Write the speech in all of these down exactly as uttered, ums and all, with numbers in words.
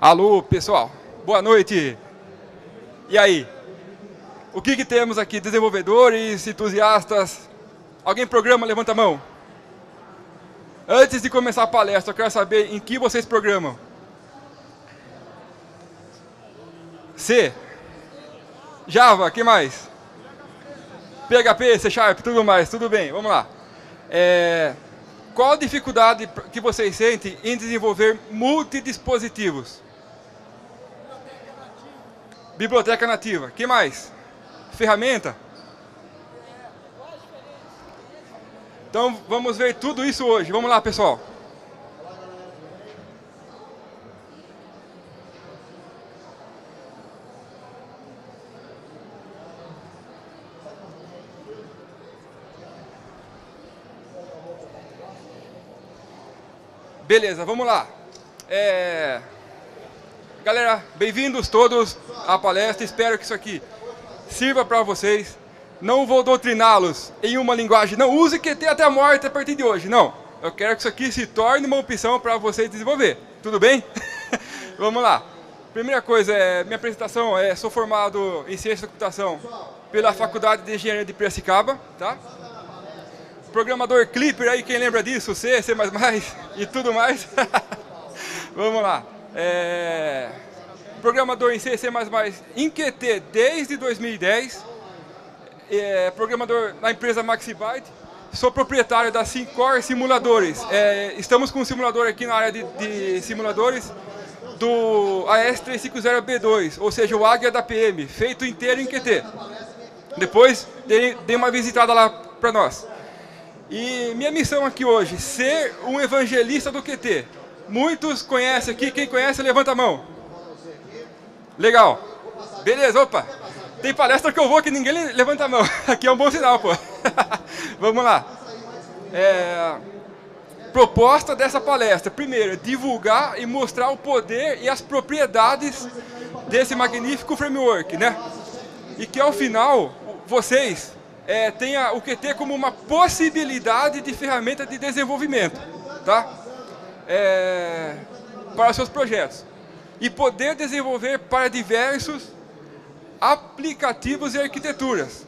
Alô, pessoal. Boa noite. E aí? O que que temos aqui? Desenvolvedores, entusiastas? Alguém programa? Levanta a mão. Antes de começar a palestra, eu quero saber em que vocês programam. C. Java, que mais? P H P, C Sharp, tudo mais, tudo bem, vamos lá. É, qual a dificuldade que vocês sentem em desenvolver multidispositivos? Biblioteca nativa, que mais? Ferramenta? Então vamos ver tudo isso hoje, vamos lá, pessoal. Beleza, vamos lá. É... Galera, bem-vindos todos à palestra. Espero que isso aqui sirva para vocês. Não vou doutriná-los em uma linguagem. Não use Q T até a morte a partir de hoje. Não. Eu quero que isso aqui se torne uma opção para vocês desenvolver. Tudo bem? Vamos lá. Primeira coisa, é, minha apresentação é: sou formado em Ciência da Computação pela Faculdade de Engenharia de Piracicaba, tá? Programador Clipper aí, quem lembra disso? C, C++ e tudo mais. Vamos lá. É... Programador em C, C++ em Q T desde dois mil e dez. É... Programador na empresa Maxibyte. Sou proprietário da Syncor Simuladores. É... Estamos com um simulador aqui na área de, de simuladores do A S trezentos e cinquenta B dois, ou seja, o Águia da P M, feito inteiro em Q T. Depois, dê, dê uma visitada lá para nós. E minha missão aqui hoje, ser um evangelista do Q T. Muitos conhecem aqui, quem conhece, levanta a mão. Legal. Beleza, opa. Tem palestra que eu vou que ninguém levanta a mão. Aqui é um bom sinal, pô. Vamos lá. É... Proposta dessa palestra. Primeiro, divulgar e mostrar o poder e as propriedades desse magnífico framework, né? E que ao final, vocês... É, tenha o Q T como uma possibilidade de ferramenta de desenvolvimento, tá? É, para seus projetos. E poder desenvolver para diversos aplicativos e arquiteturas.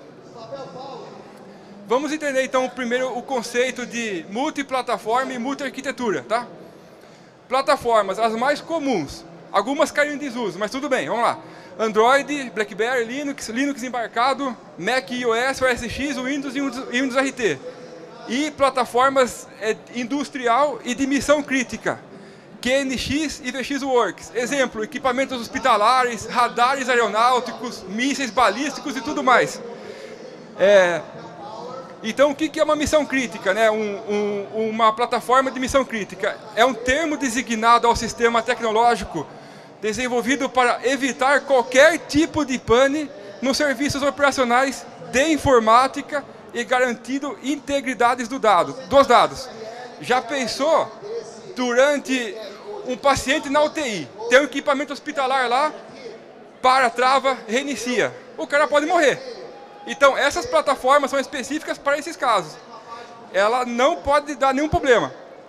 Vamos entender então primeiro o conceito de multiplataforma e multi-arquitetura, tá? Plataformas, as mais comuns. Algumas caem em desuso, mas tudo bem, vamos lá. Android, BlackBerry, Linux, Linux embarcado, Mac, iOS, O S X, Windows e Windows R T. E plataformas é, industrial e de missão crítica, Q N X e V X Works. Exemplo, equipamentos hospitalares, radares aeronáuticos, mísseis balísticos e tudo mais. É, então, o que é uma missão crítica, né? Um, um, uma plataforma de missão crítica? É um termo designado ao sistema tecnológico desenvolvido para evitar qualquer tipo de pane nos serviços operacionais de informática e garantindo integridade do dado, dos dados. Já pensou durante um paciente na U T I, tem um equipamento hospitalar lá, para, trava, reinicia. O cara pode morrer. Então, essas plataformas são específicas para esses casos. Ela não pode dar nenhum problema.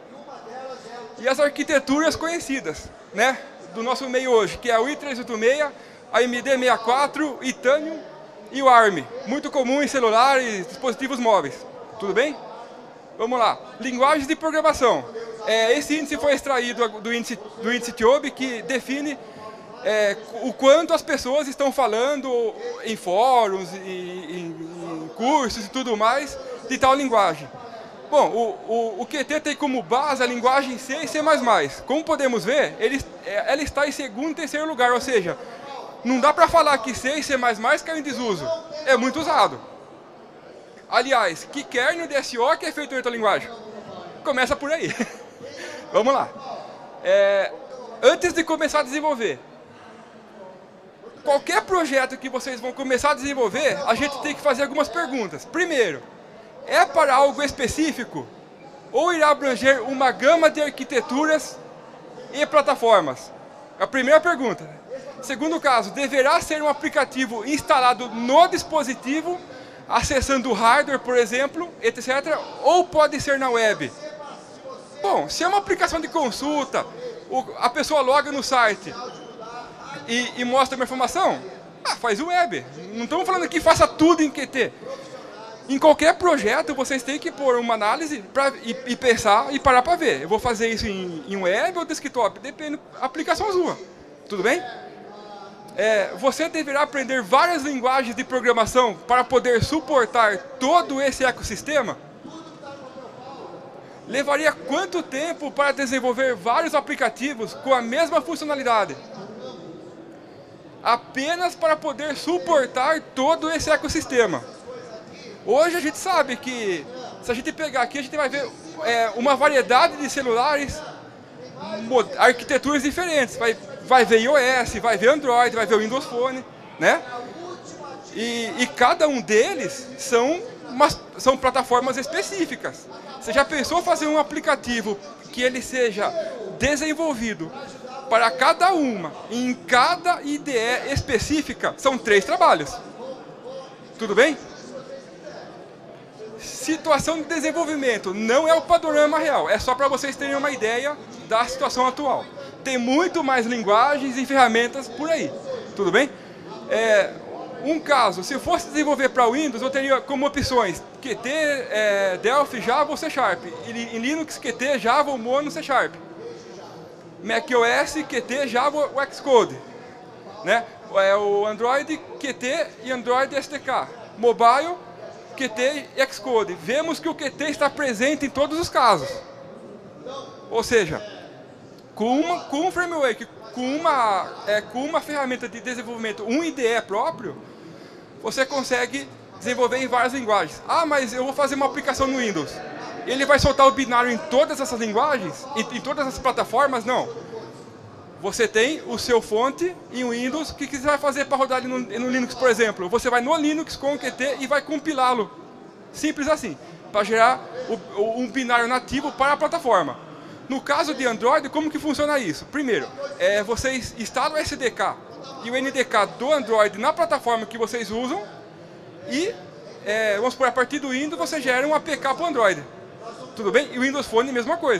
E as arquiteturas conhecidas, né? Do nosso meio hoje, que é o i trezentos e oitenta e seis, a M D sessenta e quatro, Itanium e o ARM. Muito comum em celulares, dispositivos móveis. Tudo bem? Vamos lá. Linguagens de programação. É, esse índice foi extraído do índice, do índice T I O B, que define é, o quanto as pessoas estão falando em fóruns, em, em, em cursos e tudo mais, de tal linguagem. Bom, o, o, o Q T tem como base a linguagem C e C++. Como podemos ver, ele, ela está em segundo e terceiro lugar, ou seja, não dá para falar que C e C++ caiu em desuso. É muito usado. Aliás, que kernel de S O que é feito em outra linguagem? Começa por aí. Vamos lá. É, antes de começar a desenvolver, qualquer projeto que vocês vão começar a desenvolver, a gente tem que fazer algumas perguntas. Primeiro, é para algo específico ou irá abranger uma gama de arquiteturas e plataformas? É a primeira pergunta. Segundo caso, deverá ser um aplicativo instalado no dispositivo, acessando o hardware, por exemplo, etcétera, ou pode ser na web? Bom, se é uma aplicação de consulta, o, a pessoa loga no site e, e mostra uma informação, ah, faz o web. Não estamos falando que faça tudo em Q T. Em qualquer projeto, vocês têm que pôr uma análise pra, e, e pensar e parar para ver. Eu vou fazer isso em, em web ou desktop? Depende da aplicação sua. Tudo bem? É, você deverá aprender várias linguagens de programação para poder suportar todo esse ecossistema? Levaria quanto tempo para desenvolver vários aplicativos com a mesma funcionalidade? Apenas para poder suportar todo esse ecossistema. Hoje a gente sabe que, se a gente pegar aqui, a gente vai ver é, uma variedade de celulares, arquiteturas diferentes. Vai, vai ver iOS, vai ver Android, vai ver Windows Phone, né? E, e cada um deles são, uma, são plataformas específicas. Você já pensou fazer um aplicativo que ele seja desenvolvido para cada uma, em cada I D E específica? São três trabalhos. Tudo bem? Situação de desenvolvimento não é o panorama real, é só para vocês terem uma ideia da situação atual. Tem muito mais linguagens e ferramentas por aí, tudo bem? É, um caso, se eu fosse desenvolver para Windows, eu teria como opções Qt, é, Delphi, Java ou C Sharp. Em Linux, Qt, Java ou Mono, C Sharp. macOS, Qt, Java ou Xcode. Né? É, o Android, Qt e Android S D K. Mobile, Qt e Xcode. Vemos que o Qt está presente em todos os casos. Ou seja, com, uma, com um framework, com uma, é, com uma ferramenta de desenvolvimento, um I D E próprio, você consegue desenvolver em várias linguagens. Ah, mas eu vou fazer uma aplicação no Windows. Ele vai soltar o binário em todas essas linguagens? Em, em todas as plataformas? Não. Você tem o seu fonte em Windows. O que, que você vai fazer para rodar ele no, no Linux, por exemplo? Você vai no Linux com o Qt e vai compilá-lo. Simples assim. Para gerar o, o, um binário nativo para a plataforma. No caso de Android, como que funciona isso? Primeiro, é, vocês instalam o S D K e o N D K do Android na plataforma que vocês usam e, é, vamos supor, a partir do Windows você gera um A P K para o Android. Tudo bem? E o Windows Phone, mesma coisa.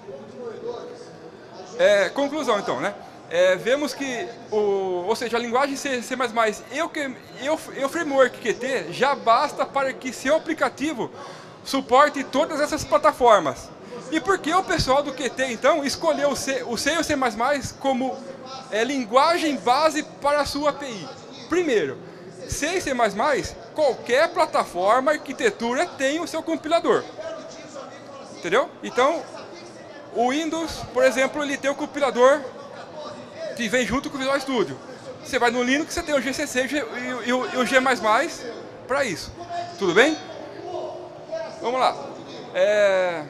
É, conclusão, então, né? É, vemos que, o, ou seja, a linguagem C, C++, eu, eu, eu framework Qt já basta para que seu aplicativo suporte todas essas plataformas. E por que o pessoal do Qt, então, escolheu o C, o C e o C++ como é, linguagem base para a sua A P I? Primeiro, C e C++, qualquer plataforma, arquitetura tem o seu compilador. Entendeu? Então, o Windows, por exemplo, ele tem o compilador que vem junto com o Visual Studio. Você vai no Linux, você tem o G C C e, e, o, e o G++ para isso. Tudo bem? Vamos lá. É...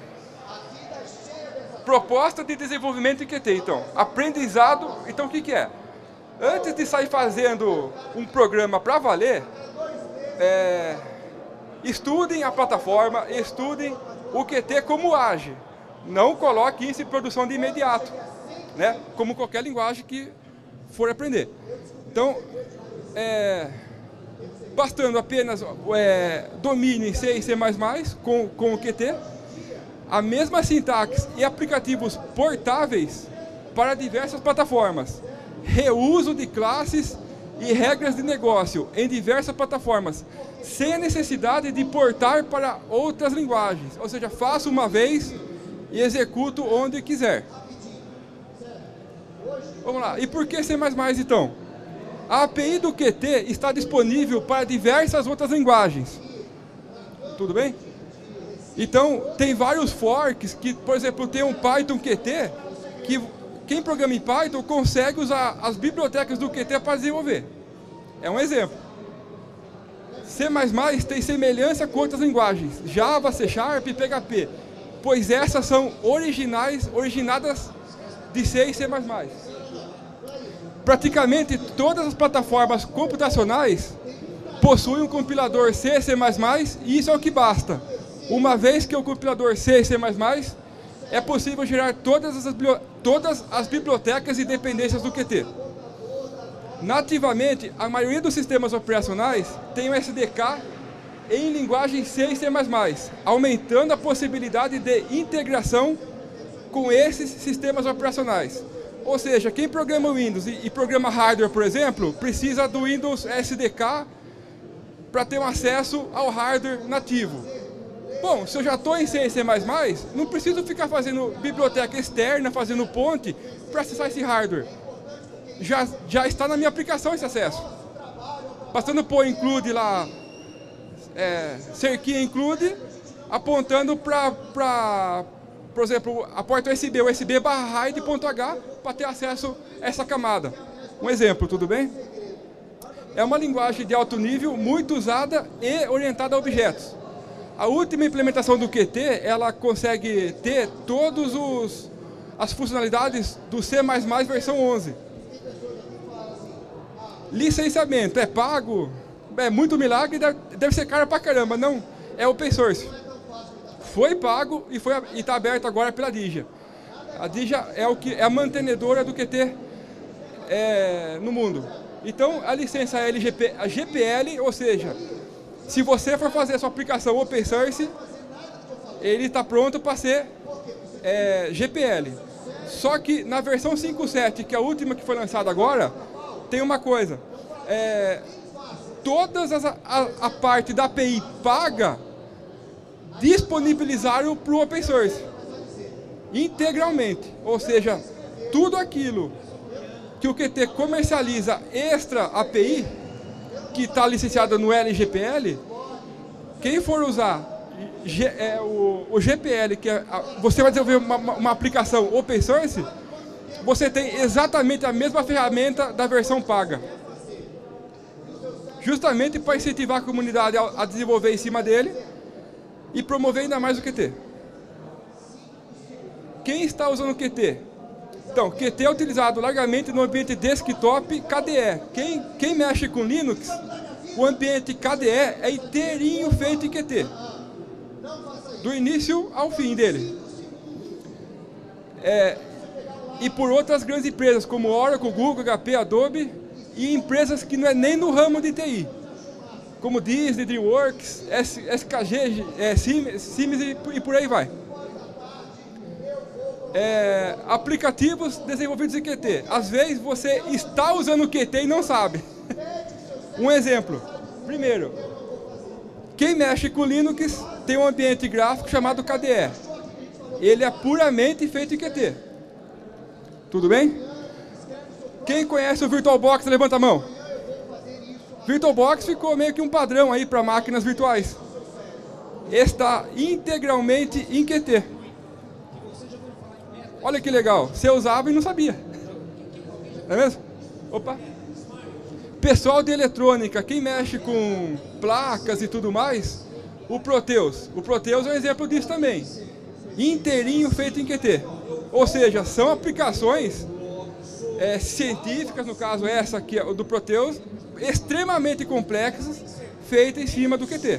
Proposta de desenvolvimento em Qt, então. Aprendizado, então o que, que é? Antes de sair fazendo um programa para valer, é... estudem a plataforma, estudem o Qt como age. Não coloque isso em produção de imediato, né? Como qualquer linguagem que for aprender. Então, é, bastando apenas é, domínio em C e C++ com, com o Qt, a mesma sintaxe e aplicativos portáveis para diversas plataformas, reuso de classes e regras de negócio em diversas plataformas, sem a necessidade de portar para outras linguagens. Ou seja, faço uma vez e executo onde quiser. Vamos lá. E por que C++, então? A A P I do Qt está disponível para diversas outras linguagens. Tudo bem? Então, tem vários forks que, por exemplo, tem um Python Qt que quem programa em Python consegue usar as bibliotecas do Qt para desenvolver. É um exemplo. C++ tem semelhança com outras linguagens, Java, C Sharp e P H P, pois essas são originais, originadas de C e C++. Praticamente todas as plataformas computacionais possuem um compilador C e C++, e isso é o que basta. Uma vez que o compilador C e C++, é possível gerar todas as, todas as bibliotecas e dependências do Qt. Nativamente, a maioria dos sistemas operacionais tem o S D K em linguagem C e C++, aumentando a possibilidade de integração com esses sistemas operacionais. Ou seja, quem programa Windows e, e programa hardware, por exemplo, precisa do Windows S D K para ter um acesso ao hardware nativo. Bom, se eu já estou em C e C mais mais, não preciso ficar fazendo biblioteca externa, fazendo ponte para acessar esse hardware. Já, já está na minha aplicação esse acesso. Bastando pôr include lá, é, cerquinha include, apontando para, por exemplo, a porta U S B, U S B barra raid.h, para ter acesso a essa camada. Um exemplo, tudo bem? É uma linguagem de alto nível, muito usada e orientada a objetos. A última implementação do Qt, ela consegue ter todos os as funcionalidades do C mais mais versão onze. Licenciamento é pago, é muito milagre, deve, deve ser caro pra caramba, não, é open source. Foi pago e foi e está aberto agora pela Digia. A Digia é o que é a mantenedora do Qt é, no mundo. Então a licença é L G P, a G P L, ou seja, se você for fazer a sua aplicação open source, ele está pronto para ser é, G P L. Só que na versão cinco ponto sete, que é a última que foi lançada agora, tem uma coisa. É, todas as, a, a parte da A P I paga disponibilizaram para o open source. Integralmente. Ou seja, tudo aquilo que o Qt comercializa extra A P I, que está licenciada no L G P L, quem for usar G, é, o, o G P L, que é, a, você vai desenvolver uma, uma aplicação open source, você tem exatamente a mesma ferramenta da versão paga. Justamente para incentivar a comunidade a, a desenvolver em cima dele e promover ainda mais o Qt. Quem está usando o Qt? Então, Qt é utilizado largamente no ambiente desktop K D E. Quem, quem mexe com Linux, o ambiente K D E é inteirinho feito em Qt. Do início ao fim dele. É, e por outras grandes empresas, como Oracle, Google, H P, Adobe, e empresas que não é nem no ramo de T I, como Disney, DreamWorks, S K G, é, Siemens e, e por aí vai. É, aplicativos desenvolvidos em Qt. Às vezes você está usando o Qt e não sabe. Um exemplo. Primeiro, quem mexe com Linux tem um ambiente gráfico chamado K D E. Ele é puramente feito em Qt. Tudo bem? Quem conhece o VirtualBox, levanta a mão. VirtualBox ficou meio que um padrão aí para máquinas virtuais. Está integralmente em Qt. Olha que legal, você usava e não sabia. Não é mesmo? Opa. Pessoal de eletrônica, quem mexe com placas e tudo mais, o Proteus. O Proteus é um exemplo disso também. Inteirinho feito em Qt. Ou seja, são aplicações é, científicas, no caso essa aqui é do Proteus, extremamente complexas, feitas em cima do Qt.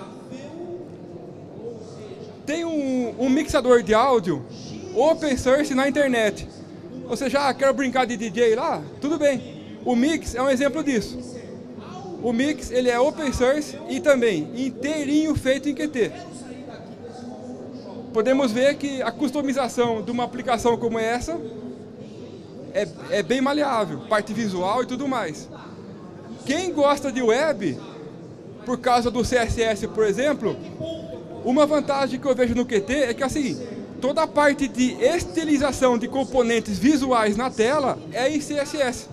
Tem um, um mixador de áudio open source na internet. Ou seja, ah, quero brincar de D J lá? Tudo bem. O Mix é um exemplo disso. O Mix, ele é open source e também inteirinho feito em Qt. Podemos ver que a customização de uma aplicação como essa é, é bem maleável, parte visual e tudo mais. Quem gosta de web, por causa do C S S, por exemplo, uma vantagem que eu vejo no Qt é que assim, toda a parte de estilização de componentes visuais na tela é em C S S.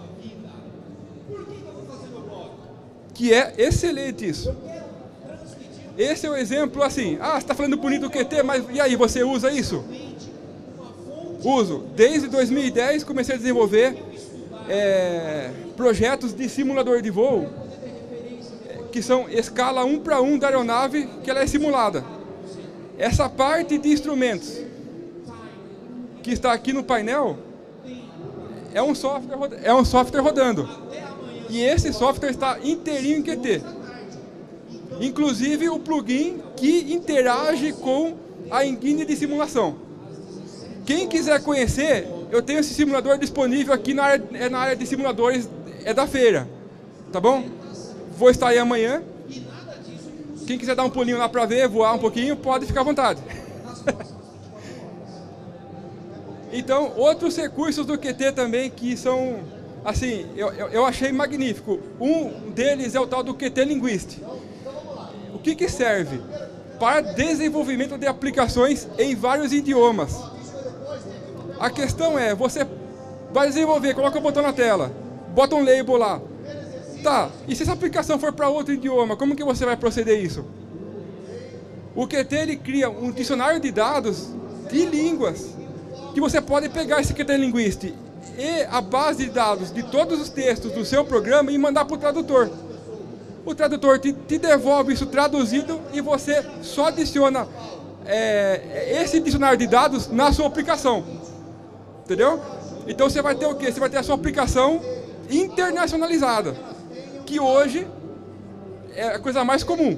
Que é excelente isso. Esse é o exemplo assim, ah, você está falando bonito do Qt, mas e aí, você usa isso? Uso. Desde dois mil e dez comecei a desenvolver é, projetos de simulador de voo, que são escala um para um da aeronave, que ela é simulada. Essa parte de instrumentos que está aqui no painel é um software, é um software rodando. E esse software está inteirinho em Qt. Inclusive o plugin que interage com a engine de simulação. Quem quiser conhecer, eu tenho esse simulador disponível aqui na área, é na área de simuladores é da feira. Tá bom? Vou estar aí amanhã. Quem quiser dar um pulinho lá para ver, voar um pouquinho, pode ficar à vontade. Então, outros recursos do Q T também que são, assim, eu, eu, eu achei magnífico. Um deles é o tal do Q T Linguist. O que que serve? Para desenvolvimento de aplicações em vários idiomas. A questão é, você vai desenvolver, coloca o botão na tela, bota um label lá. Tá, e se essa aplicação for para outro idioma, como que você vai proceder isso? O Q T ele cria um dicionário de dados de línguas, que você pode pegar esse Q T Linguist e a base de dados de todos os textos do seu programa e mandar para o tradutor. O tradutor te, te devolve isso traduzido e você só adiciona é, esse dicionário de dados na sua aplicação. Entendeu? Então você vai ter o quê? Você vai ter a sua aplicação internacionalizada, que hoje é a coisa mais comum.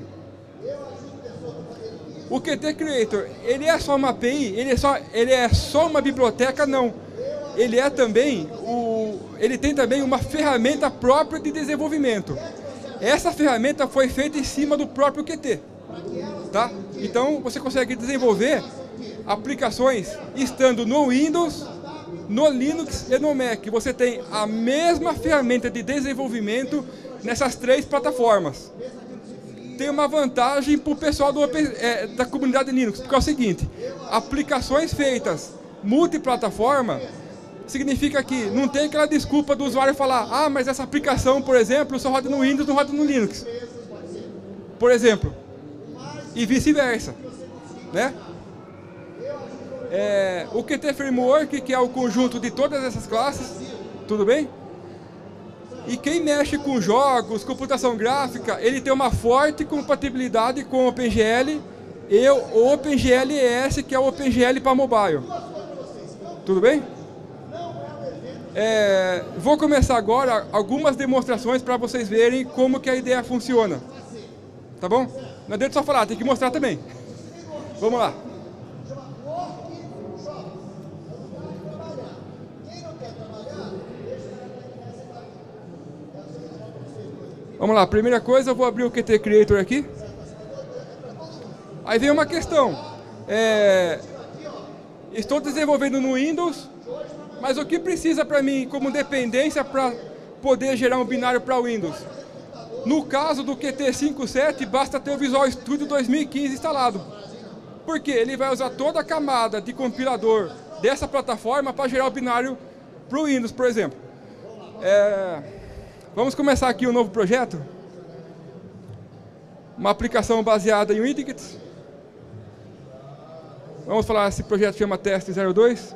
O Q T Creator, ele é só uma A P I? Ele é só, ele é só uma biblioteca? Não. Ele é também, o, ele tem também uma ferramenta própria de desenvolvimento. Essa ferramenta foi feita em cima do próprio Q T. Tá? Então você consegue desenvolver aplicações estando no Windows, no Linux e no Mac. Você tem a mesma ferramenta de desenvolvimento nessas três plataformas. Tem uma vantagem para o pessoal do, é, da comunidade Linux, porque é o seguinte, aplicações feitas multiplataforma significa que não tem aquela desculpa do usuário falar, ah, mas essa aplicação, por exemplo, só roda no Windows, não roda no Linux. Por exemplo. E vice-versa. Né? É, o Q T Framework, que é o conjunto de todas essas classes, tudo bem? E quem mexe com jogos, computação gráfica, ele tem uma forte compatibilidade com o OpenGL e o OpenGL-E S, que é o OpenGL para mobile. Tudo bem? É, vou começar agora algumas demonstrações para vocês verem como que a ideia funciona. Tá bom? Não adianta só falar, tem que mostrar também. Vamos lá. Vamos lá, primeira coisa, eu vou abrir o Q T Creator aqui. Aí vem uma questão. É, estou desenvolvendo no Windows, mas o que precisa para mim como dependência para poder gerar um binário para Windows? No caso do Q T cinquenta e sete, basta ter o Visual Studio dois mil e quinze instalado. Por quê? Ele vai usar toda a camada de compilador dessa plataforma para gerar o binário para o Windows, por exemplo. É... Vamos começar aqui um novo projeto. Uma aplicação baseada em widgets. Vamos falar, esse projeto chama Teste zero dois.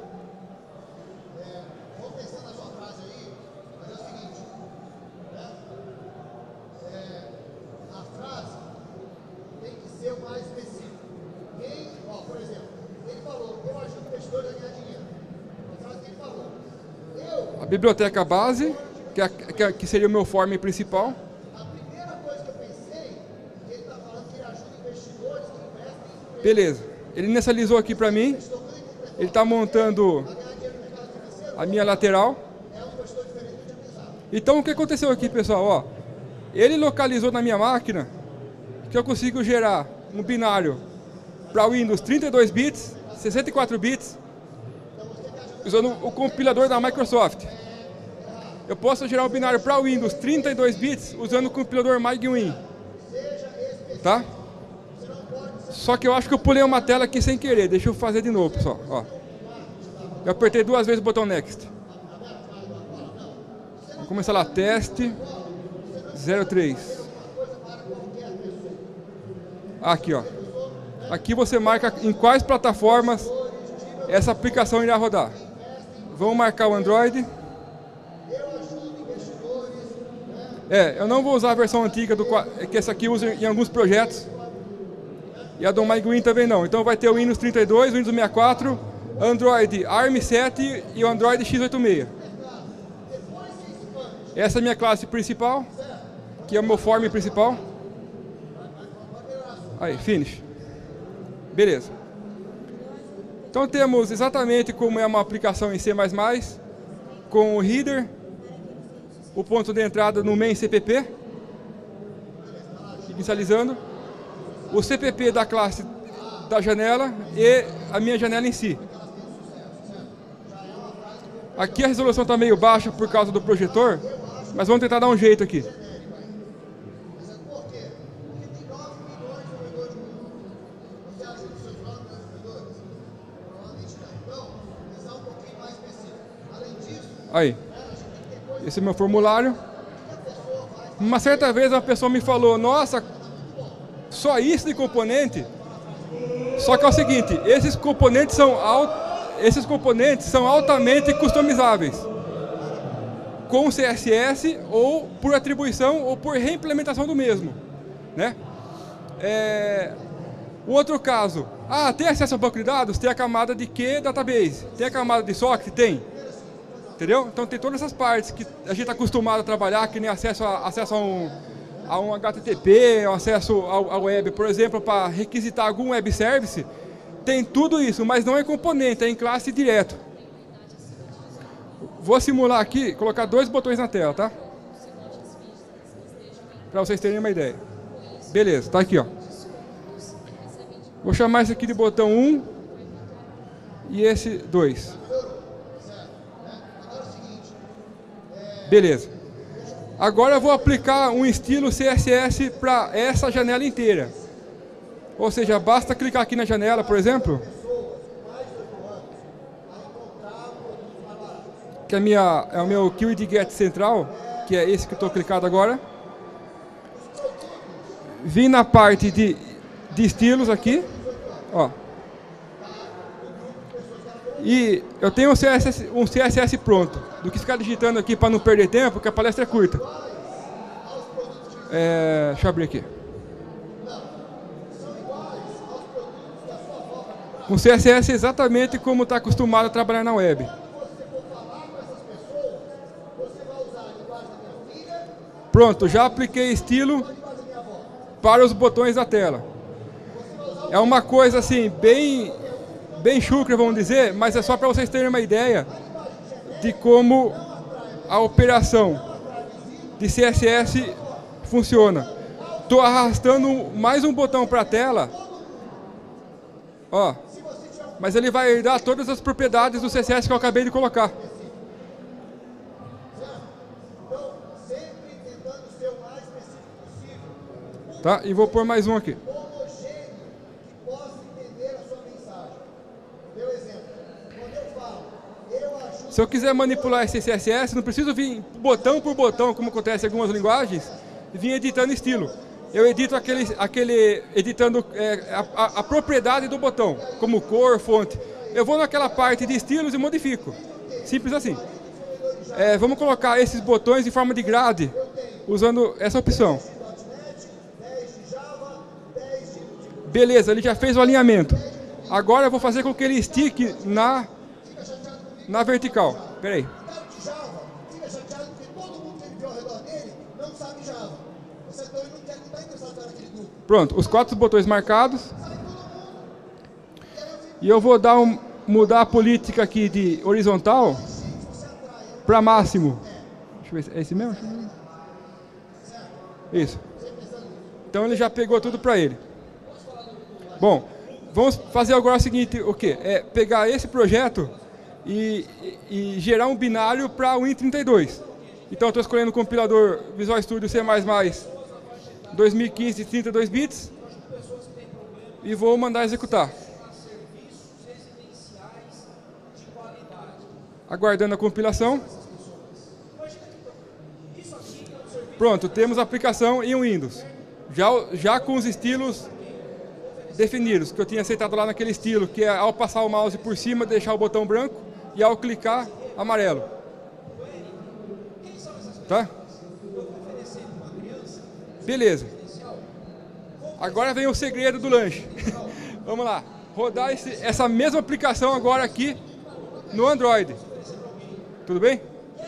A biblioteca base, que, é, que, é, que seria o meu form principal. A primeira coisa que eu pensei, ele está falando que ele ajuda investidores que investem em... Beleza. Ele inicializou aqui para mim. Ele está montando a minha lateral. Então, o que aconteceu aqui, pessoal? Ó, ele localizou na minha máquina que eu consigo gerar um binário para Windows trinta e dois bits, sessenta e quatro bits, usando o compilador da Microsoft. Eu posso gerar um binário para Windows trinta e dois bits usando o compilador MyGwin. Tá? Só que eu acho que eu pulei uma tela aqui sem querer. Deixa eu fazer de novo, pessoal. Ó. Eu apertei duas vezes o botão Next. Vamos começar lá. Teste zero três. Aqui, ó. Aqui você marca em quais plataformas essa aplicação irá rodar. Vamos marcar o Android. É, eu não vou usar a versão antiga, do, que essa aqui usa em alguns projetos. E a do MyGwin também não. Então vai ter o Windows trinta e dois, Windows sessenta e quatro, Android ARM sete e o Android x oitenta e seis. Essa é a minha classe principal, que é o meu form principal. Aí, finish. Beleza. Então temos exatamente como é uma aplicação em C mais mais, com o header, o ponto de entrada no main C P P, inicializando, o C P P da classe da janela e a minha janela em si. Aqui a resolução está meio baixa por causa do projetor, mas vamos tentar dar um jeito aqui. Aí, esse é o meu formulário. Uma certa vez uma pessoa me falou, nossa, só isso de componente? Só que é o seguinte, esses componentes são, alt, esses componentes são altamente customizáveis. Com C S S ou por atribuição ou por reimplementação do mesmo. Né? É, o outro caso, ah, tem acesso ao banco de dados? Tem a camada de Q database. Tem a camada de socket? Tem. Entendeu? Então tem todas essas partes que a gente está acostumado a trabalhar, que nem acesso a, acesso a, um, a um H T T P, acesso ao, ao web, por exemplo, para requisitar algum web service, tem tudo isso, mas não é componente, é em classe direto. Vou simular aqui, colocar dois botões na tela, tá? Para vocês terem uma ideia. Beleza, tá aqui, ó. Vou chamar esse aqui de botão um e esse dois. Beleza. Agora eu vou aplicar um estilo C S S para essa janela inteira. Ou seja, basta clicar aqui na janela, por exemplo, que é, minha, é o meu keyword get central, que é esse que eu estou clicado agora. Vim na parte de, de estilos aqui, ó. E eu tenho um C S S, um C S S pronto, do que ficar digitando aqui para não perder tempo, porque a palestra é curta. É, deixa eu abrir aqui. Um C S S exatamente como está acostumado a trabalhar na web. Pronto, já apliquei estilo para os botões da tela. É uma coisa assim, bem... bem chucra, vamos dizer, mas é só para vocês terem uma ideia de como a operação de C S S funciona. Estou arrastando mais um botão para a tela, ó, mas ele vai herdar todas as propriedades do C S S que eu acabei de colocar. Tá? E vou pôr mais um aqui. Se eu quiser manipular esse C S S, não preciso vir botão por botão, como acontece em algumas linguagens, e vir editando estilo. Eu edito aquele, aquele editando é, a, a, a propriedade do botão, como cor, fonte. Eu vou naquela parte de estilos e modifico. Simples assim. É, vamos colocar esses botões em forma de grade, usando essa opção. Beleza, ele já fez o alinhamento. Agora eu vou fazer com que ele estique na... na vertical. Espera aí. Pronto, os quatro botões marcados. E eu vou dar um, mudar a política aqui de horizontal para máximo. Deixa eu ver, é esse mesmo? Isso. Então ele já pegou tudo para ele. Bom, vamos fazer agora o seguinte, o quê? É pegar esse projeto E, e, e gerar um binário para o Win trinta e dois. Então eu estou escolhendo o compilador Visual Studio C mais mais dois mil e quinze de trinta e dois bits e vou mandar executar. Aguardando a compilação. Pronto, temos a aplicação em Windows. Já, já com os estilos definidos, que eu tinha aceitado lá naquele estilo, que é ao passar o mouse por cima, deixar o botão branco, e ao clicar, amarelo. Tá? Beleza. Agora vem o segredo do lanche. Vamos lá. Rodar esse, essa mesma aplicação agora aqui no Android. Tudo bem?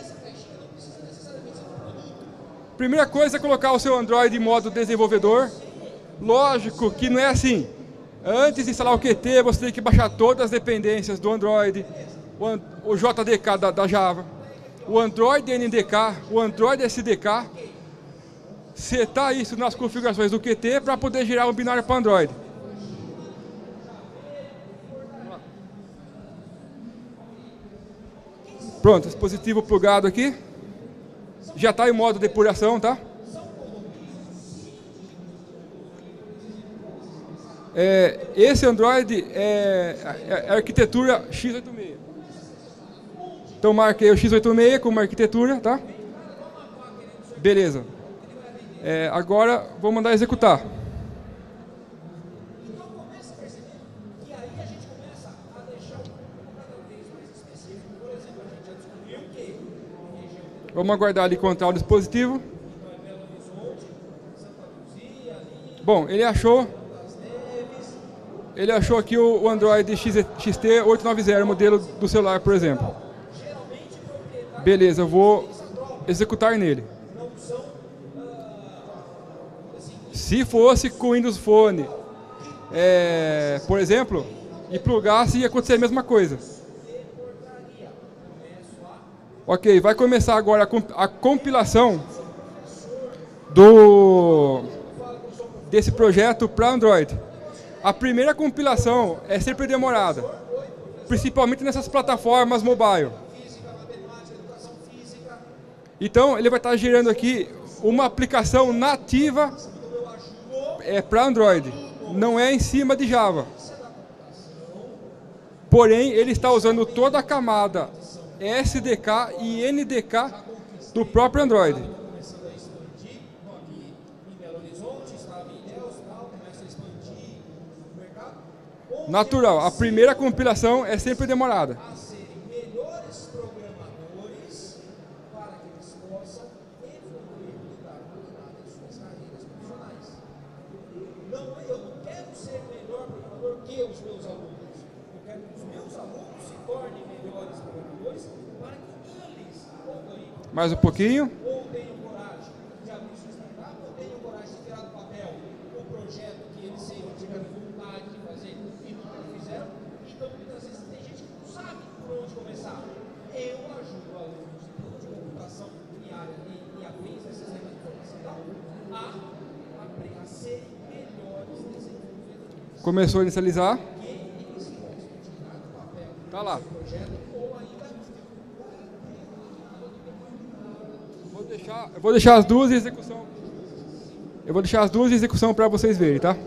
Primeira coisa é colocar o seu Android em modo desenvolvedor. Lógico que não é assim. Antes de instalar o Q T, você tem que baixar todas as dependências do Android, o J D K da, da Java, o Android N D K, o Android S D K, setar isso nas configurações do Q T para poder gerar um binário para Android. Pronto, dispositivo plugado aqui. Já está em modo depuração, tá? É, esse Android é, é a arquitetura x oitenta e seis. Então marquei o x oitenta e seis como arquitetura, tá? Beleza. É, agora vou mandar executar. Vamos aguardar ele encontrar o dispositivo. Bom, ele achou. Ele achou aqui o Android X T oitocentos e noventa, modelo do celular, por exemplo. Beleza, eu vou executar nele. Se fosse com o Windows Phone, é, por exemplo, e plugasse, ia acontecer a mesma coisa. Ok, vai começar agora a, comp a compilação do, desse projeto para Android. A primeira compilação é sempre demorada, principalmente nessas plataformas mobile. Então, ele vai estar gerando aqui uma aplicação nativa é, para Android, não é em cima de Java. Porém, ele está usando toda a camada S D K e N D K do próprio Android. Natural, a primeira compilação é sempre demorada. Mais um pouquinho. Ou tenham coragem de abrir sua startup, ou tenham coragem de tirar do papel o projeto que eles sempre tiveram vontade de fazer e nunca fizeram. Então, muitas vezes, tem gente que não sabe por onde começar. Eu ajudo alunos de computação e área e afins, essas áreas de informação da U, a, a serem melhores desenvolvedores. Começou a inicializar. Tá lá. Vou deixar, eu vou deixar as duas em execução. Eu vou deixar as duas em execução para vocês verem, tá?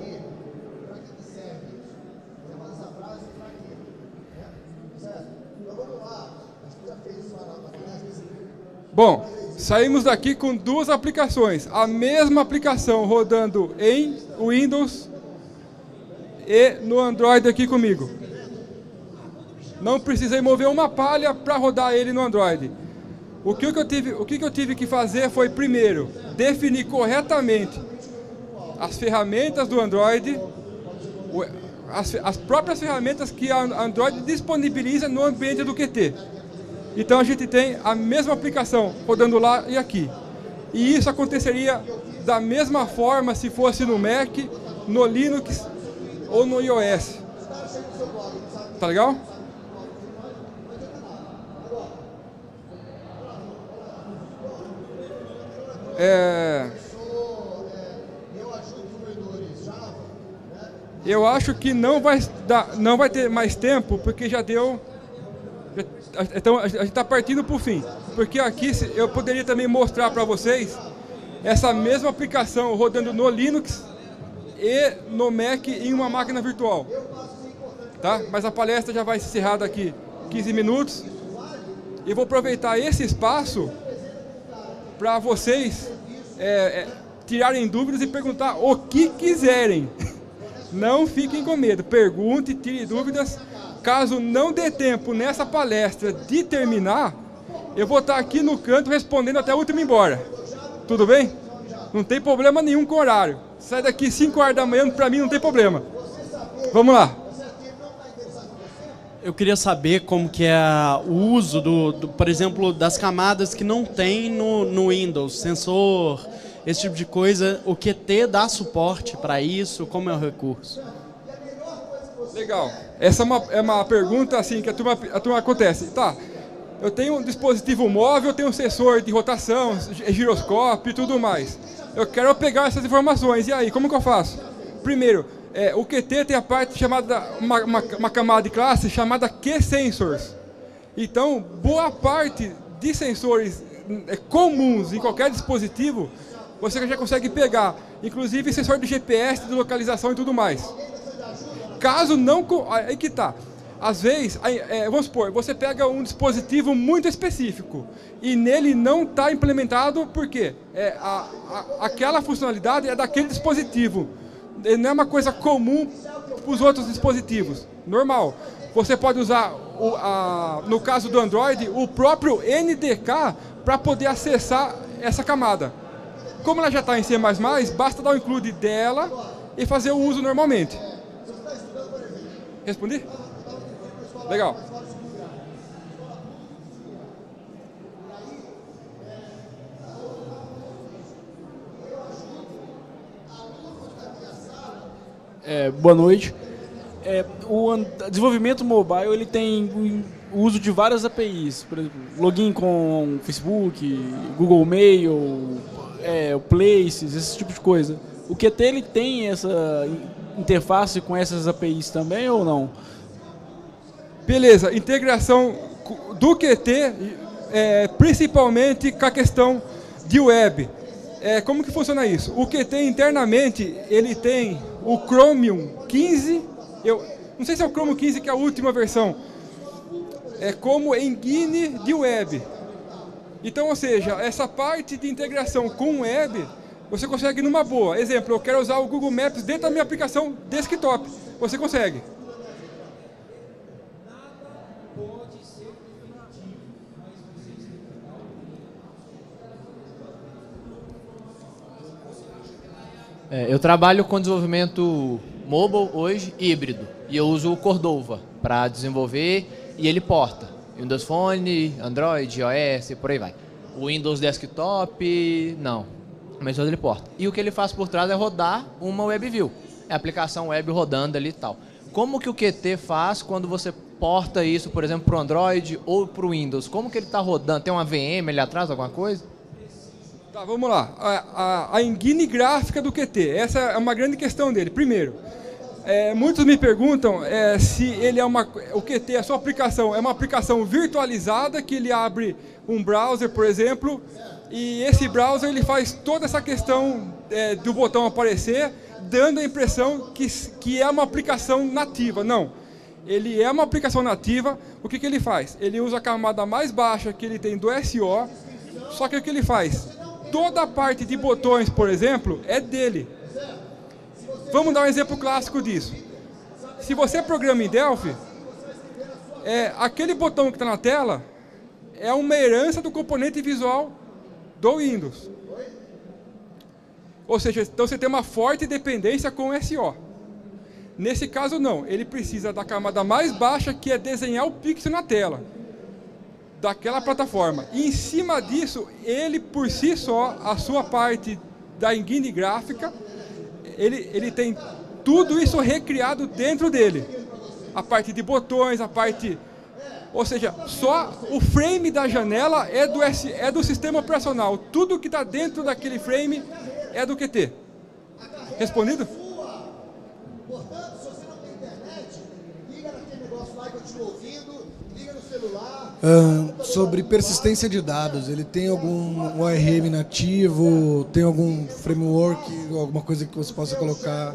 Bom, saímos daqui com duas aplicações. A mesma aplicação rodando em Windows e no Android aqui comigo. Não precisei mover uma palha para rodar ele no Android. O que, que, eu tive, o que, que eu tive que fazer foi, primeiro, definir corretamente as ferramentas do Android, as, as próprias ferramentas que a Android disponibiliza no ambiente do Q T. Então a gente tem a mesma aplicação rodando lá e aqui. E isso aconteceria da mesma forma se fosse no Mac, no Linux ou no iOS. Tá legal? É... Eu acho que não vai, dar, não vai ter mais tempo, porque já deu... Já, então, a gente está partindo para o fim. Porque aqui eu poderia também mostrar para vocês essa mesma aplicação rodando no Linux e no Mac em uma máquina virtual. Tá? Mas a palestra já vai ser encerrada aqui quinze minutos. E vou aproveitar esse espaço para vocês é, é, tirarem dúvidas e perguntar o que quiserem. Não fiquem com medo, pergunte, tire dúvidas. Caso não dê tempo nessa palestra de terminar, eu vou estar aqui no canto respondendo até o último ir embora. Tudo bem? Não tem problema nenhum com o horário. Sai daqui cinco horas da manhã, para mim não tem problema. Vamos lá. Eu queria saber como que é o uso, do, do, por exemplo, das camadas que não tem no, no Windows, sensor, esse tipo de coisa. O Q T dá suporte para isso? Como é o recurso? Legal. Essa é uma, é uma pergunta assim que a turma, a turma acontece. Tá, eu tenho um dispositivo móvel, eu tenho um sensor de rotação, giroscópio e tudo mais. Eu quero pegar essas informações. E aí, como que eu faço? Primeiro, É, o Q T tem a parte chamada, uma, uma, uma camada de classe chamada Q-Sensors. Então, boa parte de sensores comuns em qualquer dispositivo, você já consegue pegar, inclusive sensor de G P S, de localização e tudo mais. Caso não... Aí que tá. Às vezes, é, vamos supor, você pega um dispositivo muito específico e nele não está implementado porque é, a, a, aquela funcionalidade é daquele dispositivo. Não é uma coisa comum para os outros dispositivos. Normal. Você pode usar, o, a, no caso do Android, o próprio N D K para poder acessar essa camada. Como ela já está em C mais mais, basta dar o include dela e fazer o uso normalmente. Respondi? Legal. É, boa noite. É, o desenvolvimento mobile ele tem o uso de várias A P Is, por exemplo, login com Facebook, Google Mail, é, Places, esse tipo de coisa. O Q T ele tem essa interface com essas A P Is também ou não? Beleza, integração do Q T, é, principalmente com a questão de web. É, como que funciona isso? O Q T internamente, ele tem o Chromium quinze, eu não sei se é o Chromium quinze que é a última versão, é como engine de web. Então, ou seja, essa parte de integração com web, você consegue numa boa. Exemplo, eu quero usar o Google Maps dentro da minha aplicação desktop. Você consegue. É, eu trabalho com desenvolvimento mobile hoje, híbrido, e eu uso o Cordova para desenvolver e ele porta. Windows Phone, Android, iOS, por aí vai. O Windows Desktop, não, mas ele porta. E o que ele faz por trás é rodar uma WebView, é a aplicação web rodando ali e tal. Como que o Q T faz quando você porta isso, por exemplo, para o Android ou para o Windows? Como que ele está rodando? Tem uma V M ali atrás, alguma coisa? Tá, vamos lá. A, a, a engine gráfica do Q T, essa é uma grande questão dele. Primeiro, é, muitos me perguntam é, se ele é uma, o Q T, a sua aplicação, é uma aplicação virtualizada, que ele abre um browser, por exemplo, e esse browser ele faz toda essa questão é, do botão aparecer, dando a impressão que, que é uma aplicação nativa. Não. Ele é uma aplicação nativa. O que, que ele faz? Ele usa a camada mais baixa que ele tem do S O, só que o que ele faz? Toda a parte de botões, por exemplo, é dele. Vamos dar um exemplo clássico disso. Se você programa em Delphi, é, aquele botão que está na tela é uma herança do componente visual do Windows. Ou seja, então você tem uma forte dependência com o S O. Nesse caso, não. Ele precisa da camada mais baixa, que é desenhar o pixel na tela daquela plataforma. E em cima disso, ele por si só, a sua parte da engine gráfica, ele, ele tem tudo isso recriado dentro dele. A parte de botões, a parte... Ou seja, só o frame da janela é do, S, é do sistema operacional. Tudo que está dentro daquele frame é do Q T. Respondido? Portanto, se você não tem internet, liga naquele negócio lá que eu estou ouvindo, liga no celular. Uh, sobre persistência de dados, ele tem algum O R M nativo, tem algum framework, alguma coisa que você possa colocar?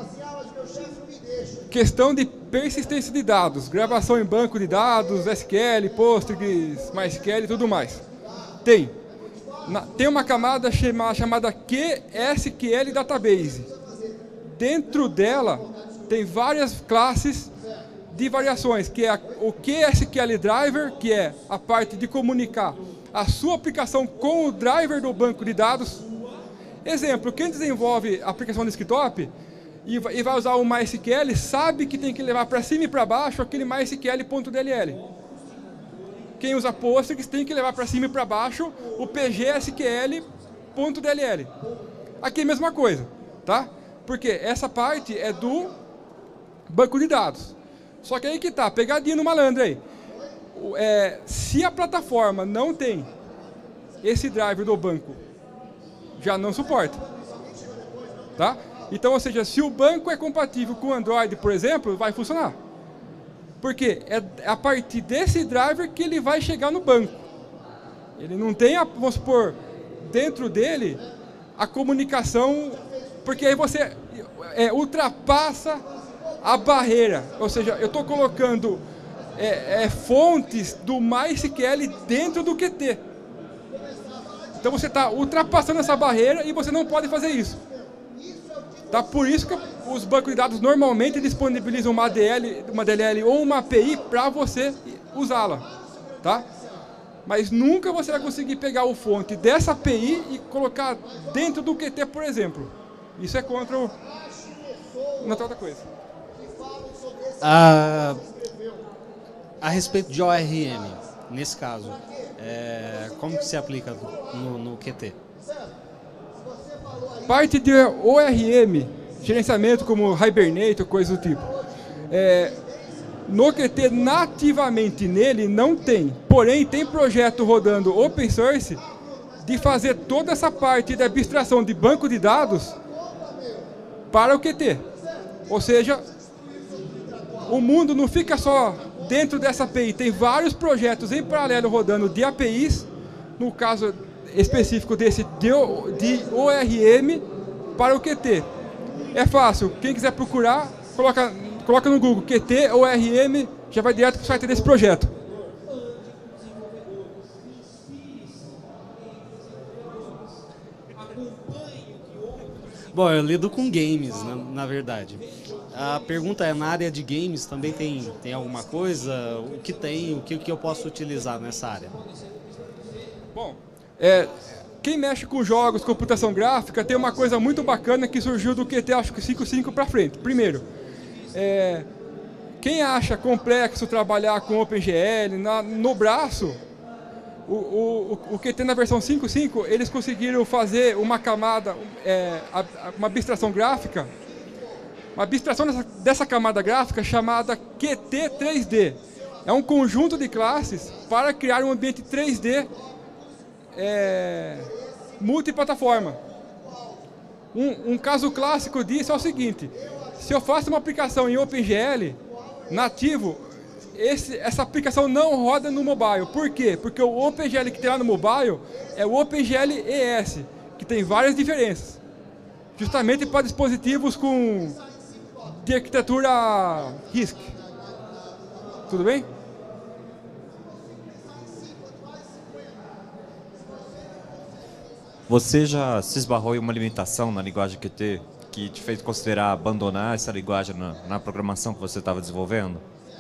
Questão de persistência de dados, gravação em banco de dados, S Q L, Postgres, MySQL e tudo mais. Tem. Na, tem uma camada chama, chamada Q S Q L Database. Dentro dela tem várias classes de variações, que é o Q S Q L Driver, que é a parte de comunicar a sua aplicação com o driver do banco de dados. Exemplo, quem desenvolve a aplicação desktop e vai usar o MySQL, sabe que tem que levar para cima e para baixo aquele MySQL.dll. Quem usa Postgres tem que levar para cima e para baixo o PGSQL.dll. Aqui é a mesma coisa, tá? Porque essa parte é do banco de dados. Só que aí que tá, pegadinha no malandro aí. É, se a plataforma não tem esse driver do banco, já não suporta. Tá? Então, ou seja, se o banco é compatível com o Android, por exemplo, vai funcionar. Porque é a partir desse driver que ele vai chegar no banco. Ele não tem, a, vamos supor, dentro dele, a comunicação, porque aí você é, ultrapassa a barreira. Ou seja, eu estou colocando é, é, fontes do MySQL dentro do Q T. Então você está ultrapassando essa barreira e você não pode fazer isso. Tá? Por isso que os bancos de dados normalmente disponibilizam uma D L, uma D L L ou uma A P I para você usá-la. Tá? Mas nunca você vai conseguir pegar o fonte dessa A P I e colocar dentro do Q T, por exemplo. Isso é contra o... Não tem outra coisa. A, a respeito de O R M, nesse caso, é, como que se aplica no, no Q T? Parte de O R M, gerenciamento como Hibernate, coisa do tipo. É, no Q T, nativamente nele, não tem. Porém, tem projeto rodando open source de fazer toda essa parte da abstração de banco de dados para o Q T. Ou seja, o mundo não fica só dentro dessa A P I. Tem vários projetos em paralelo rodando de A P Is, no caso específico desse de O R M para o Q T. É fácil, quem quiser procurar, coloca, coloca no Google Q T O R M, já vai direto para o site desse projeto. Bom, eu lido com games, na, na verdade. A pergunta é, na área de games também tem, tem alguma coisa? O que tem, o que, o que eu posso utilizar nessa área? Bom, é, quem mexe com jogos, computação gráfica, tem uma coisa muito bacana que surgiu do Q T, acho que cinco ponto cinco para frente. Primeiro, é, quem acha complexo trabalhar com OpenGL, na, no braço, o, o, o Q T na versão cinco ponto cinco, eles conseguiram fazer uma camada, é, uma abstração gráfica, uma abstração dessa, dessa camada gráfica chamada Q T três D. É um conjunto de classes para criar um ambiente três D é, multiplataforma. Um, um caso clássico disso é o seguinte: se eu faço uma aplicação em OpenGL nativo, esse, essa aplicação não roda no mobile. Por quê? Porque o OpenGL que tem lá no mobile é o OpenGL E S, que tem várias diferenças. Justamente para dispositivos com de arquitetura RISC. Tudo bem? Você já se esbarrou em uma limitação na linguagem Q T que te fez considerar abandonar essa linguagem na, na programação que você estava desenvolvendo?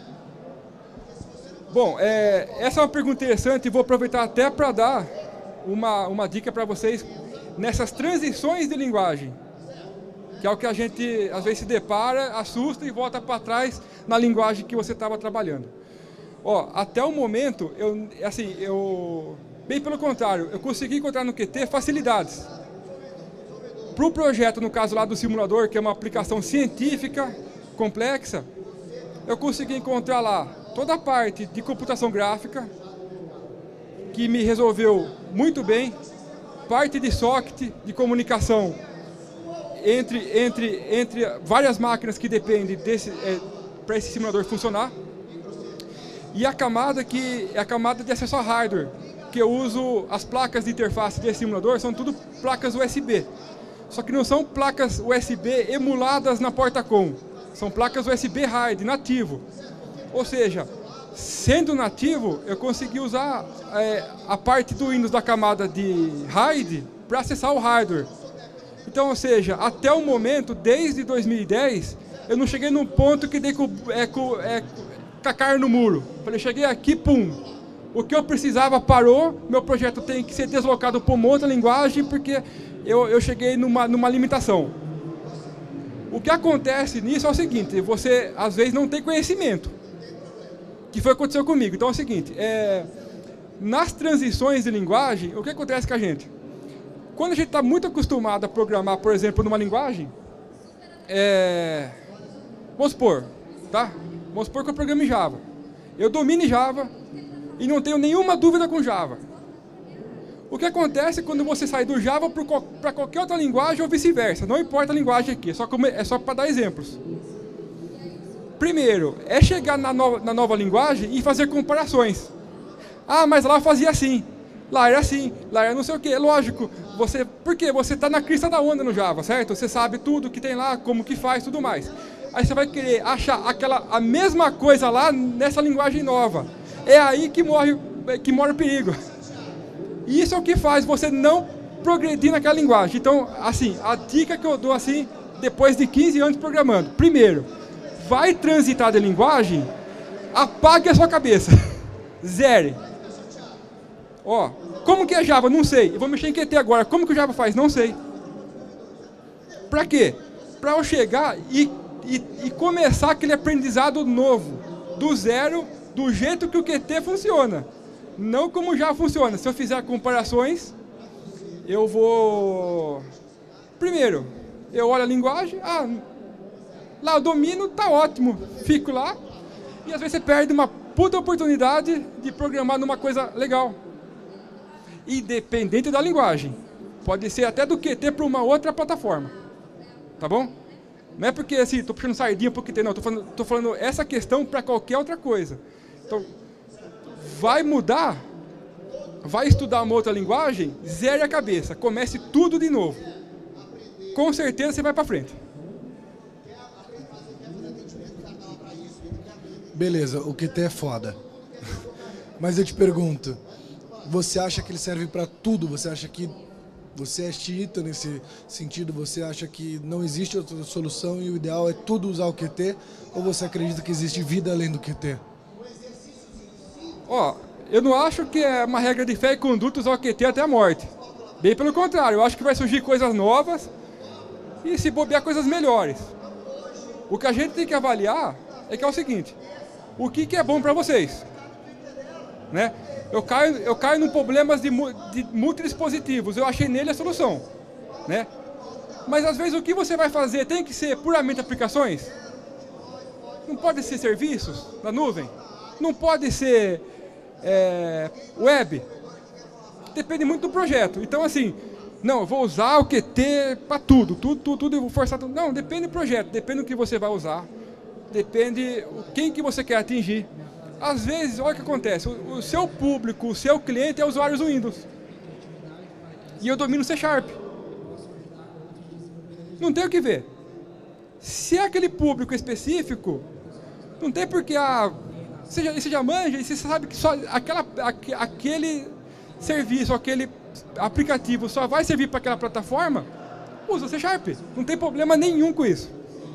Bom, é, essa é uma pergunta interessante e vou aproveitar até para dar uma, uma dica para vocês nessas transições de linguagem, que é o que a gente às vezes se depara, assusta e volta para trás na linguagem que você estava trabalhando. Ó, até o momento, eu, assim, eu, bem pelo contrário, eu consegui encontrar no Q T facilidades. Para o projeto, no caso lá do simulador, que é uma aplicação científica complexa, eu consegui encontrar lá toda a parte de computação gráfica, que me resolveu muito bem, parte de socket, de comunicação entre, entre, entre várias máquinas que dependem desse, é, para esse simulador funcionar, e a camada que é a camada de acesso a hardware, que eu uso, as placas de interface desse simulador são tudo placas U S B, só que não são placas U S B emuladas na porta-com, são placas U S B hard, nativo. Ou seja, sendo nativo, eu consegui usar é, a parte do Windows da camada de RAID para acessar o hardware. Então, ou seja, até o momento, desde dois mil e dez, eu não cheguei num ponto que dei com, é, com, é, com a cara no muro. Falei, cheguei aqui, pum. O que eu precisava parou, meu projeto tem que ser deslocado para uma outra linguagem, porque eu, eu cheguei numa, numa limitação. O que acontece nisso é o seguinte, você às vezes não tem conhecimento. Que foi o que aconteceu comigo. Então é o seguinte, é, nas transições de linguagem, o que acontece com a gente? Quando a gente está muito acostumado a programar, por exemplo, numa linguagem, é, vamos supor, tá? Vamos supor que eu programo em Java. Eu domino Java e não tenho nenhuma dúvida com Java. O que acontece quando você sai do Java para qualquer outra linguagem ou vice-versa? Não importa a linguagem aqui, é só, é só para dar exemplos. primeiro, é chegar na nova, na nova linguagem e fazer comparações. Ah, mas lá eu fazia assim, lá era assim, lá era não sei o quê. Lógico, você, porque você está na crista da onda no Java, certo? Você sabe tudo que tem lá, como que faz, tudo mais. Aí você vai querer achar aquela, a mesma coisa lá nessa linguagem nova. É aí que morre, que mora o perigo. E isso é o que faz você não progredir naquela linguagem. Então, assim, a dica que eu dou assim, depois de quinze anos programando. Primeiro, vai transitar de linguagem, apague a sua cabeça. Zere. Ó, como que é Java? Não sei. Eu vou mexer em Q T agora. Como que o Java faz? Não sei. Pra quê? Pra eu chegar e, e, e começar aquele aprendizado novo, do zero, do jeito que o Q T funciona. Não como já funciona. Se eu fizer comparações, eu vou... Primeiro, eu olho a linguagem, ah, lá eu domino, tá ótimo, fico lá, e às vezes você perde uma puta oportunidade de programar numa coisa legal. Independente da linguagem. Pode ser até do Q T para uma outra plataforma. Tá bom? Não é porque assim, tô puxando sardinha pro Q T, não. Tô falando, tô falando essa questão para qualquer outra coisa. Então, vai mudar, vai estudar uma outra linguagem, zere a cabeça, comece tudo de novo. Com certeza você vai para frente. Beleza, o Q T é foda. Mas eu te pergunto, você acha que ele serve para tudo? Você acha que você é xiita nesse sentido? Você acha que não existe outra solução e o ideal é tudo usar o Q T? Ou você acredita que existe vida além do Q T? Ó, eu não acho que é uma regra de fé e conduta usar o Q T até a morte. Bem pelo contrário, eu acho que vai surgir coisas novas e se bobear coisas melhores. O que a gente tem que avaliar é que é o seguinte, o que, que é bom para vocês? Né? Eu caio, eu caio num problema de, de multidispositivos, eu achei nele a solução. Né? Mas às vezes o que você vai fazer tem que ser puramente aplicações? Não pode ser serviços na nuvem? Não pode ser é, web? Depende muito do projeto. Então assim, não, eu vou usar o Q T para tudo, tudo, tudo, tudo, eu vou forçar tudo. Não, depende do projeto, depende do que você vai usar, depende quem que você quer atingir. Às vezes, olha o que acontece, o, o seu público, o seu cliente é usuário do Windows. E eu domino C Sharp. Não tem o que ver. Se é aquele público específico, não tem porque a... Você já, você já manja e você sabe que só aquela, aquele serviço, aquele aplicativo só vai servir para aquela plataforma, usa C Sharp. Não tem problema nenhum com isso.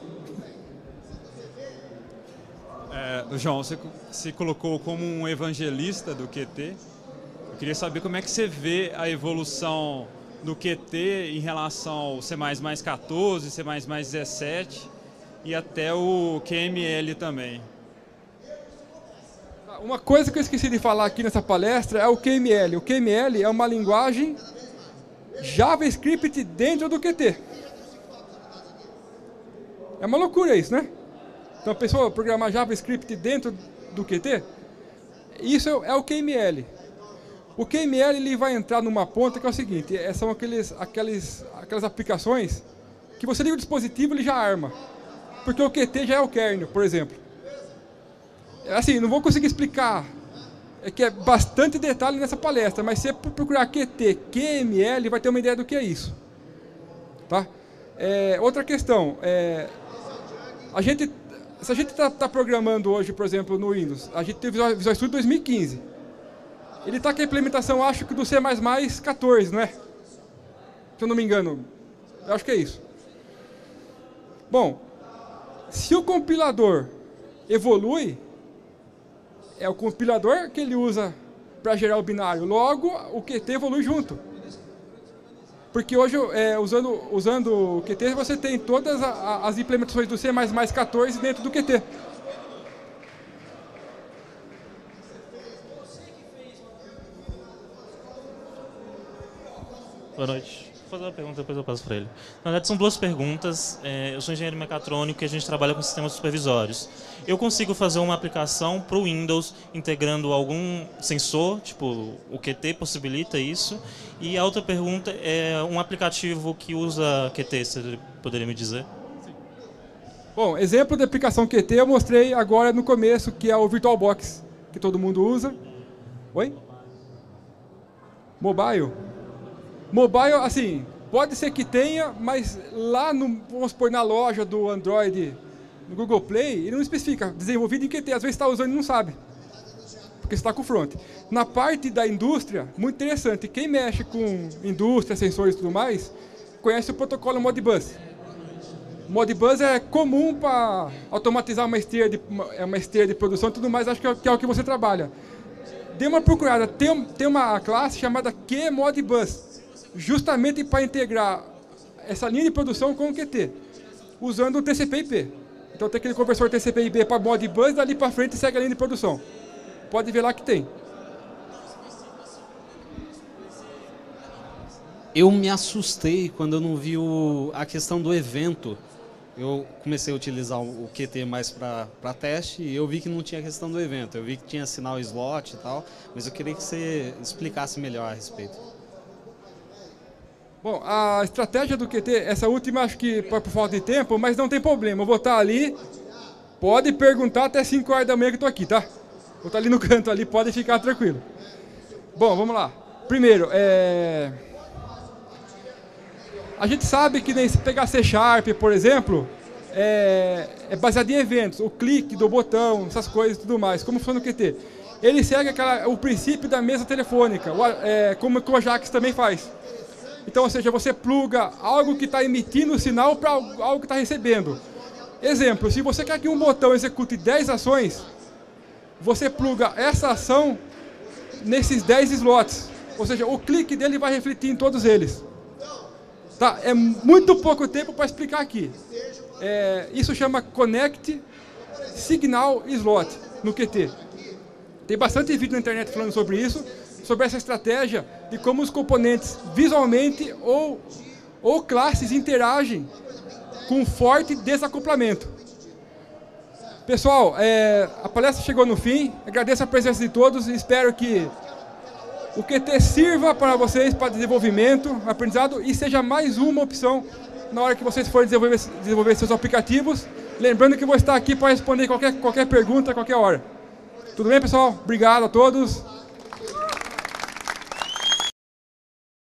É, João, você se colocou como um evangelista do Q T. Eu queria saber como é que você vê a evolução do Q T em relação ao C mais mais quatorze, C mais mais dezessete e até o Q M L também. Uma coisa que eu esqueci de falar aqui nessa palestra é o Q M L. O Q M L é uma linguagem JavaScript dentro do Q T. É uma loucura isso, né? Então a pessoa programar JavaScript dentro do Q T, isso é o Q M L. O Q M L ele vai entrar numa ponta que é o seguinte, são aqueles, aqueles, aquelas aplicações que você liga o dispositivo e ele já arma. Porque o Q T já é o kernel, por exemplo. Assim, não vou conseguir explicar, é que é bastante detalhe nessa palestra, mas se você procurar Q T, Q M L, vai ter uma ideia do que é isso. Tá? É, outra questão, é, a gente, se a gente está tá programando hoje, por exemplo, no Windows, a gente teve o Visual Studio dois mil e quinze. Ele está com a implementação, acho que do C mais mais quatorze, não é? Se eu não me engano, eu acho que é isso. Bom, se o compilador evolui, é o compilador que ele usa para gerar o binário. Logo, o Q T evolui junto. Porque hoje, é, usando, usando o Q T, você tem todas a, as implementações do C mais mais quatorze dentro do Q T. Boa noite. Vou fazer uma pergunta, depois eu passo para ele. Na verdade, são duas perguntas. É, eu sou engenheiro mecatrônico e a gente trabalha com sistemas supervisórios. Eu consigo fazer uma aplicação para o Windows integrando algum sensor, tipo o Q T possibilita isso. E a outra pergunta é um aplicativo que usa Q T, você poderia me dizer? Bom, exemplo de aplicação Q T eu mostrei agora no começo, que é o VirtualBox, que todo mundo usa. Oi? Mobile? Mobile, assim, pode ser que tenha, mas lá, no, vamos supor, na loja do Android, no Google Play, ele não especifica, desenvolvido em Q T, às vezes está usando e não sabe, porque está com o front. Na parte da indústria, muito interessante, quem mexe com indústria, sensores e tudo mais, conhece o protocolo Modbus. Modbus é comum para automatizar uma esteira, de, uma, uma esteira de produção e tudo mais, acho que é, que é o que você trabalha. Dê uma procurada, tem, tem uma classe chamada QModBus, justamente para integrar essa linha de produção com o Q T, usando o T C P I P. Então tem aquele conversor T C P I P para Modbus, dali para frente segue a linha de produção. Pode ver lá que tem. Eu me assustei quando eu não vi o, a questão do evento. Eu comecei a utilizar o Q T mais para teste e eu vi que não tinha questão do evento. Eu vi que tinha sinal slot e tal, mas eu queria que você explicasse melhor a respeito. Bom, a estratégia do Q T, essa última acho que por falta de tempo, mas não tem problema. Eu vou estar ali, pode perguntar até cinco horas da manhã que eu estou aqui, tá? Vou estar ali no canto ali, pode ficar tranquilo. Bom, vamos lá. Primeiro, é... a gente sabe que se pegar C Sharp, por exemplo, é, é baseado em eventos, o clique do botão, essas coisas e tudo mais. Como funciona o Q T? Ele segue aquela, o princípio da mesa telefônica, o, é, como o Ajax também faz. Então, ou seja, você pluga algo que está emitindo o sinal para algo que está recebendo. Exemplo, se você quer que um botão execute dez ações, você pluga essa ação nesses dez slots. Ou seja, o clique dele vai refletir em todos eles. Tá? É muito pouco tempo para explicar aqui. É, isso chama Connect Signal Slot no Q T. Tem bastante vídeo na internet falando sobre isso, sobre essa estratégia de como os componentes visualmente ou, ou classes interagem com forte desacoplamento. Pessoal, é, a palestra chegou no fim, agradeço a presença de todos e espero que o Q T sirva para vocês, para desenvolvimento, aprendizado e seja mais uma opção na hora que vocês forem desenvolver, desenvolver seus aplicativos. Lembrando que eu vou estar aqui para responder qualquer, qualquer pergunta, a qualquer hora. Tudo bem, pessoal? Obrigado a todos.